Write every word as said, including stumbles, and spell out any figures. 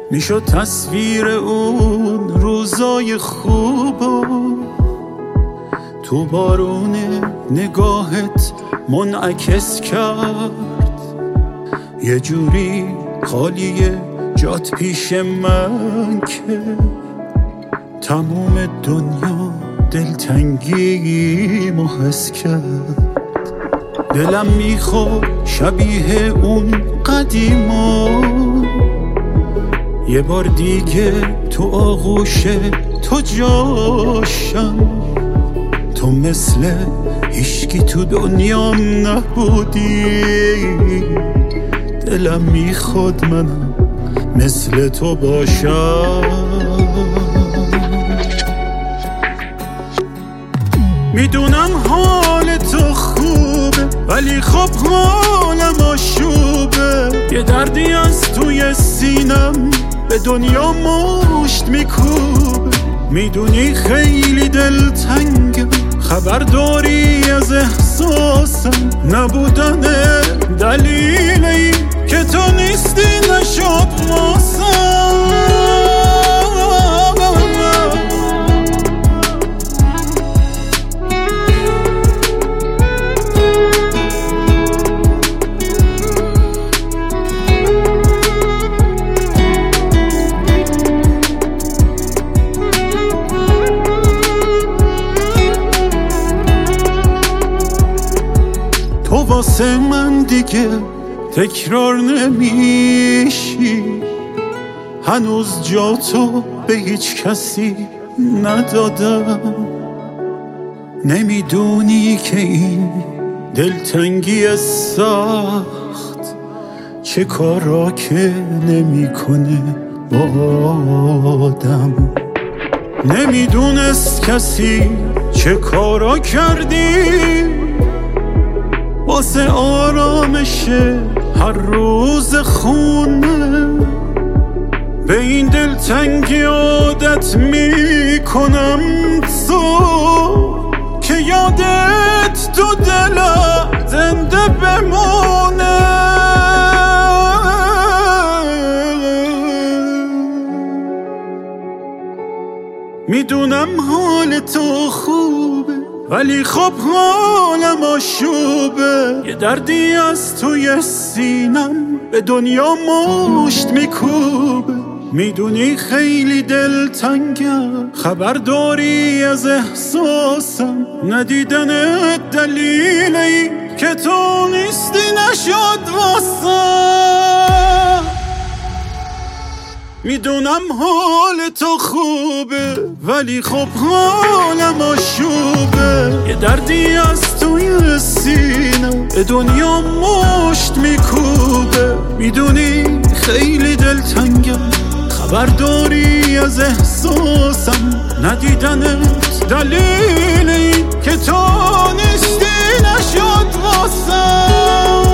میشد تصویر اون روزای خوبو تو بارون نگاهت منعکس کرد. یه جوری خالیه جات پیش من که تموم دنیا دلتنگی محس کرد. دلم میخواد شبیه اون قدیما یه بار دیگه تو آغوش تو جاشم. تو مثل هیچکی تو دنیام نبودی. دلم میخواد منم مثل تو باشم. میدونم حال تو خوبه ولی خب حالم آشوبه. یه دردی از توی سینم به دنیا مشت میکوبه. میدونی خیلی دلتنگم، خبر داری از احساسم. نبودن دلیل این که تو نیستی نشد واسم. تو واسه من دیگه تکرار نمیشی. هنوز جا تو به هیچ کسی ندادم. نمیدونی که این دلتنگی سخت چه کارا که نمیکنه با آدم. نمیدونست کسی چه کارا کردی واسه آرامش هر روز خونه. به این دلتنگی عادت میکنم تو که یادت تو دلم زنده بمونه. میدونم حال تو خوبه ولی خب حالم آشوبه. یه دردی از توی سینم به دنیا مشت میکوبه. میدونی خیلی دلتنگم، خبر داری از احساسم. ندیدنت دلیلی که تو نیستی نشد واسم. میدونم حال تو خوبه ولی خب حالم آشوبه. یه دردی از توی سینم به دنیا مشت میکوبه. میدونی خیلی دلتنگم، خبر داری از احساسم. ندیدنت دلیلی که تو نیستی نشد واسم.